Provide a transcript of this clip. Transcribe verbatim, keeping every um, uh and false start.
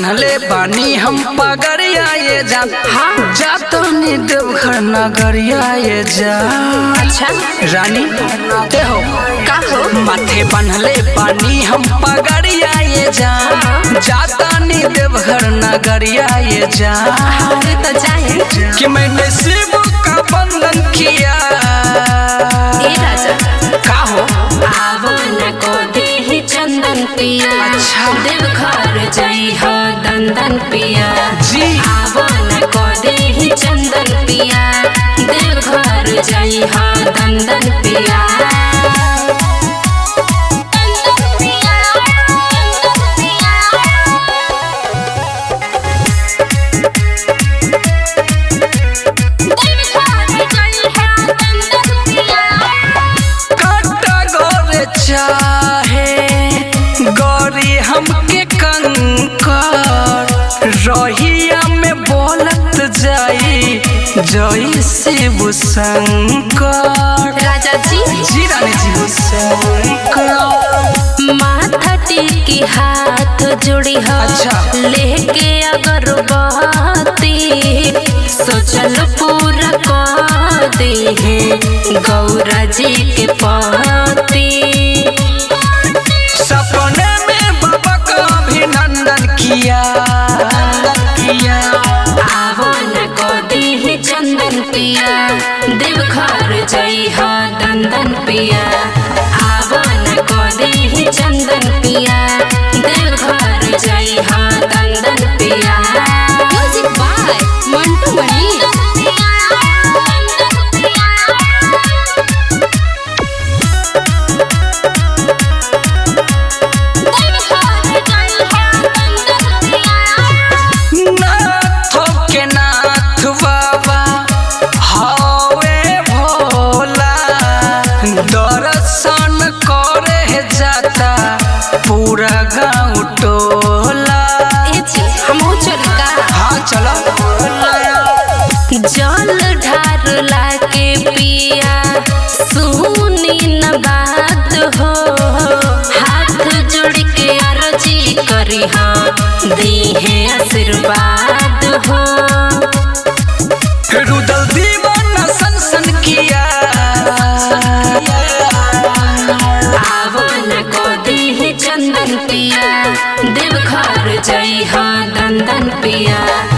बनले बानी हम पगड़िया ये जान हाँ जाता नी देवघर नगरिया ये जान। अच्छा रानी ते हो का हो माथे बनले बानी हम पगड़िया ये जान जाता नी देवघर नगरिया ये जान। अरे तो जाए कि मैंने शिव का बंधन किया ए राजा का हो आवो न को देहि चंदन पिया अच्छा देवघर जई हो दंदन पिया जी आवो न को देहि चंदन पिया देवघर जई हो दंदन पिया। चाहे गौरी हमके कंकर रहिया में बोलत जाई जय शिव शंकर। राजा जी जी रानी जी शंकर माथा टेकी हाथ जुड़ी हो अच्छा लेके अगरबत्ती सोचल पूरा कर दे है गौरा जी के पति। सपने में बाबा का अभिनंदन किया किया आवो न को देहि चंदन पिया देवघर जई हो दंदन पिया आवो न को देहि चंदन पिया देवघर जई हो दंदन पिया। Music by Mantu Mani. दर्शन करे जाता पूरा गाँव टोला हम चलका हाँ चलो जल ढारला के पिया सुनी न बात हो हाथ जोड़ के अर्जी करी हो दीहे आशीर्वाद हो। रुदल दीवाना सनसन किया आवो न को देहि चंदन पिया देवघर जई हो दंदन पिया।